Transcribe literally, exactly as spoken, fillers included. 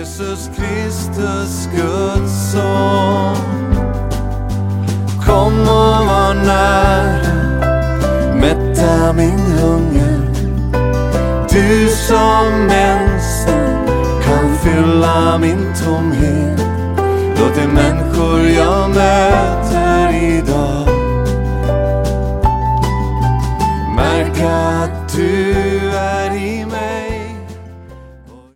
Jesus Kristus, Guds son. Kom och var nära, mätta min hunger. Du som ensam kan fylla min tomhet. Låt de människor jag möter